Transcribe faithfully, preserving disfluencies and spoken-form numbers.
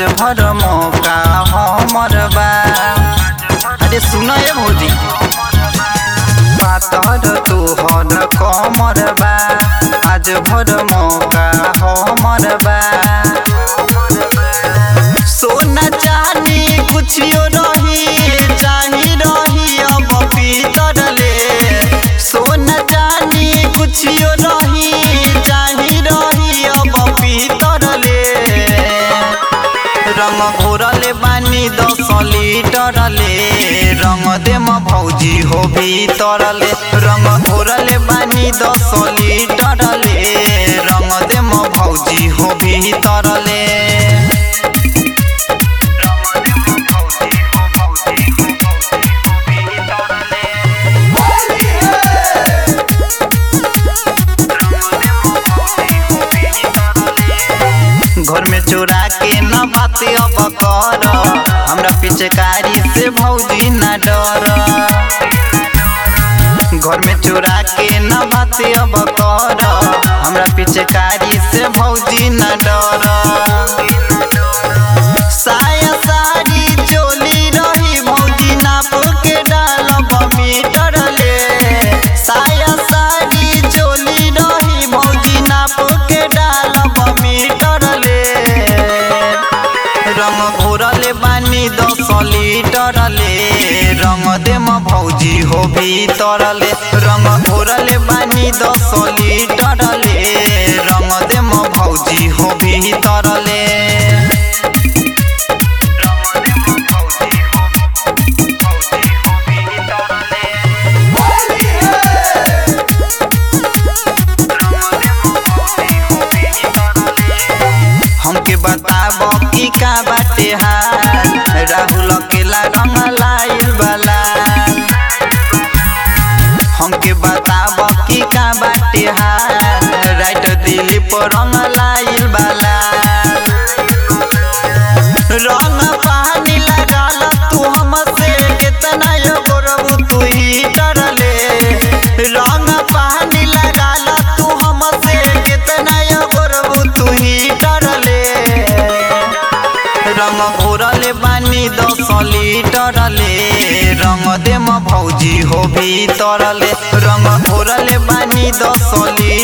आज भर मौका हमर बा। अरे सुनो ए भौजी, पातर तोहर कमर बा, आज भर मौका हमर बा। सोना चांदी कुछियो रही चाही रही अब पीतर ले, सोना चांदी कुछियो रही चाही रही अब पीतर ले। रंग घोरले बानी दस लीटर ले, रंग देम भौजी हो भीतर ले। रंग घोरले बानी दस लीटर ले, रंग देम भौजी हो भीतर ले। घर में चोरा के न बात अब कर, हमरा पिचकारी से भौजी न डर। घर में चोरा के न बात अब कर, हमरा पिचकारी से भौजी न डर। साया साड़ी चोली रही भौजी नाप के डालब मीटर ले, साया साड़ी चोली रही भौजी नाप के डालब मीटर ले। रंग घोरले बानी दस लीटर ले, रंग देम भौजी हो भीतर ले। रंग घोरले बानी दस लीटर ले, रंग देम भौजी हो भीतर ले। हमके बताब की का बाटे हाल, राहुल अकेला रंग लाइल वाला। हमके बताब की का बाटे हाल, राइट दिलीप रंग लाइल वाला। रंग पानी लगाल तू हमसे कितना यो गोरबू तू ही डरले, रंग पानी लगाल तू हमसे कितना यो गोरबू तू ही डरले। रंग घोरले बानी दस लीटर ले, रंग देम भौजी हो भीतर ले। रंग घोरले बानी दस लीटर